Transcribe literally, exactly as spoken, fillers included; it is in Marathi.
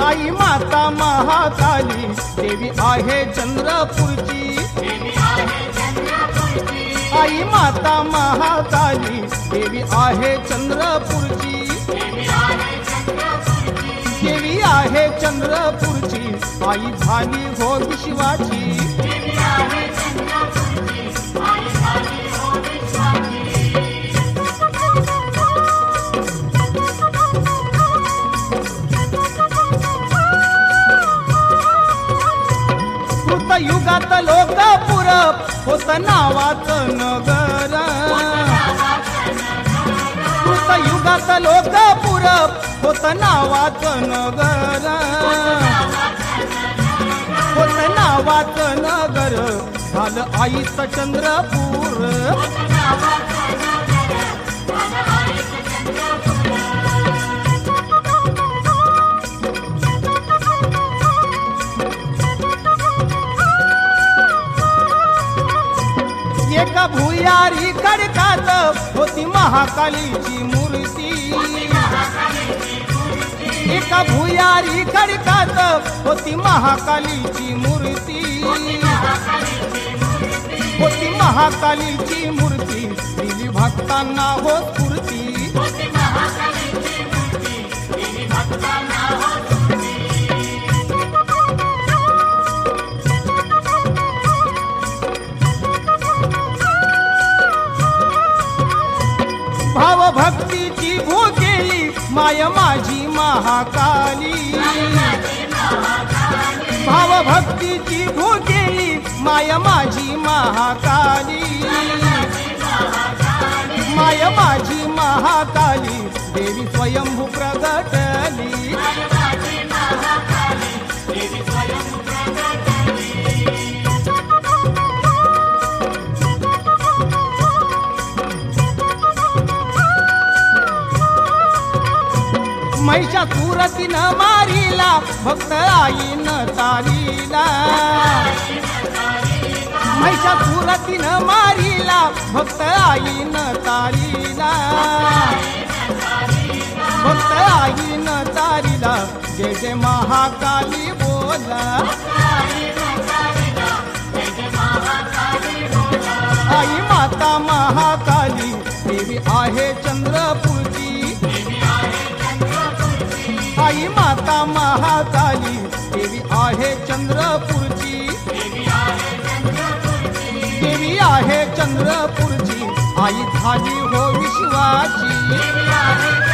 आई माता महाकाली देवी आहे चंद्रपूरची आई माता महाकाली देवी आहे चंद्रपूरची देवी आहे चंद्रपूरची आई झाली हो विश्वाची युगात लोकपुर होत नावाचं नगर कृत युगात लोकपुर होत नावाचं नगर होत नावाचं नगर झालं आईचं चंद्रपूर एका भुयारी खडकात होती महाकालीची मूर्ती एका भुयारी खडकात होती महाकालीची मूर्ती होती महाकालीची मूर्ती दिली भक्तांना हो स्फूर्ती भाव भक्तीची भोगेली माय माझी महाकाली भाव भक्तीची भोगेली माय माझी महाकाली माय माझी महाकाली देवी स्वयंभू प्रगटली महिषासुरतीनं मारिला भक्त आईनं तारीला महिषासुरतीनं मारिला भक्त आईनं तारीला भक्त आईनं तारीला जय जय महाकाली बोला आई माता महाकाली देवी आहे चंद्रपूरची आई माता महाकाली देवी आहे चंद्रपूरची देवी आहे चंद्रपूरची आई झाली हो विश्वाची